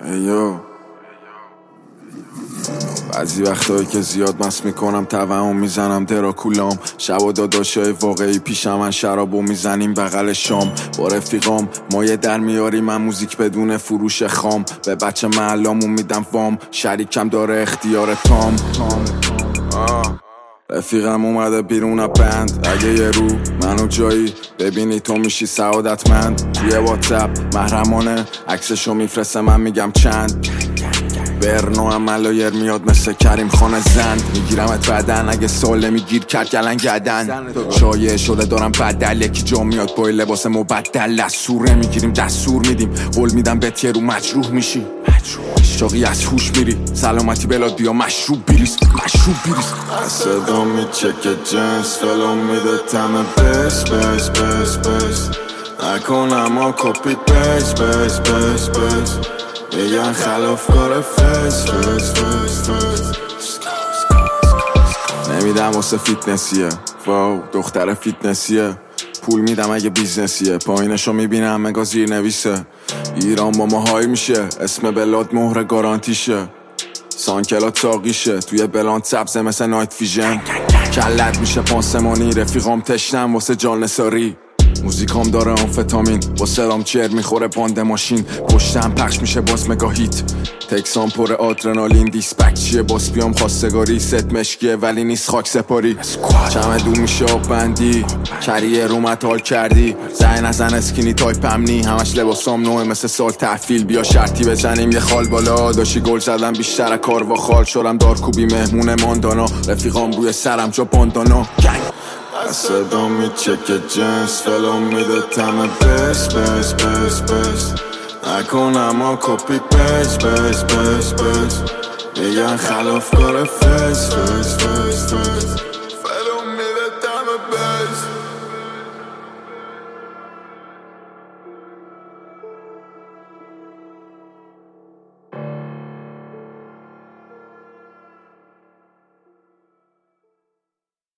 ایو بعضی وقتایی که زیاد مست میکنم توهم میزنم دراکولام. شب و داداشای واقعی پیشم من شرابو میزنیم بغل شام با رفیقام. ما یه در میاریم من موزیک بدون فروش خام. به بچه محلامون میدم وام، شریکم داره اختیار تام. رفیقم اومده بیرون بند، اگه یه رو منو جایی ببینی تو میشی سعادتمند. توی واتساپ محرمانه عکسشو میفرسته من میگم چند. برنو هم ملایر میاد مثل کریم خانه زند. میگیرمت بدن اگه سال نمیگیر کرد گلن گدن. شایع شده دارم بدل یکی جا میاد با لباس مبدل. دستور نمیگیریم دستور میدیم، قول میدم بهت یه رو مجروح میشی. شاقی از هوش میری، سلامتی بلاد بیا مشروب بریز. صدا میچکه جنس فلو میده تمه بس بس بس بس. نکنم ها کپی پیس بس بس بس. میگن خلافکار فس فس فس فس. نمیدم واسه فیتنسیه، واو دختر فیتنسیه. پول میدم اگه بیزنسیه، پایینشو میبینم مگا زیر نویسه. ایران با ما های میشه، اسم بلاد مهر گارانتیشه. سانکلات ساقیشه توی بلند سبزه مثل نایت ویژن. کلت میشه پاسمانی، رفیقام تشنم واسه جان نساری. موزیکام داره آمفتامین، با سرام چر میخوره باند ماشین. پشتم پخش میشه باز مگاهیت، تکسان پر آدرنالین. دیسپک چیه باز بیام خواستگاری. ست مشکیه ولی نیست خاک سپاری. چمدون میشه آب بندی، کریه رومت حال کردی. زن نزن اسکینی تایپ امنی، همش لباسام نوعه مثل سال تحفیل. بیا شرطی بزنیم یه خال بالا، داشی گل زدم بیشتر کار و خال. شدم دارکوبی مهمون ماندانا، رفیقام روی سرم جا باندانا. صدا میچکه جنس فلو میده تمه بس بس بس بس. نکنم ها کپی پیس بس بس بس. میگن خلافکار فس فس فس فس.